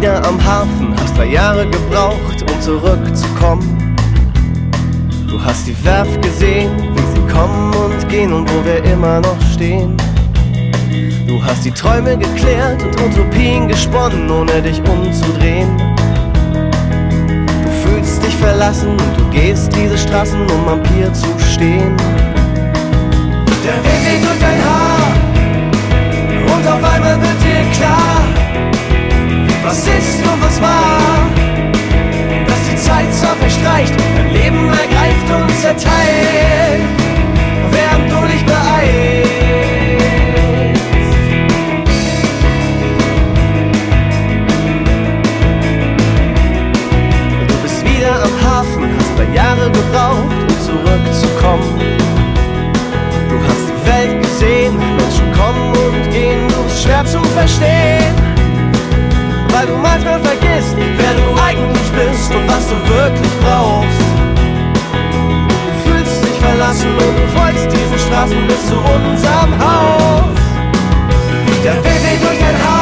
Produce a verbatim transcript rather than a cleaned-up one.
wieder am Hafen, hast drei Jahre gebraucht, um zurückzukommen. Du hast die Werft gesehen, wie sie kommen und gehen und wo wir immer noch stehen. Du hast die Träume geklärt und Utopien gesponnen, ohne dich umzudrehen. Du fühlst dich verlassen und du gehst diese Straßen, um am Pier zu stehen. Der Wind weht durch dein Haar und auf einmal wird dir klar, was ist und was war, dass die Zeit zwar verstreicht, dein Leben ergreift und zerteilt, während du dich beeilst. Du bist wieder am Hafen, hast drei Jahre gebraucht, um zurückzukommen. Du hast die Welt gesehen, Menschen kommen und gehen, du bist schwer zu verstehen, weil du manchmal vergisst, wer du eigentlich bist und was du wirklich brauchst. Du fühlst dich verlassen und du folgst diesen Straßen bis zu unserem Haus. Der Wind weht durch dein Haus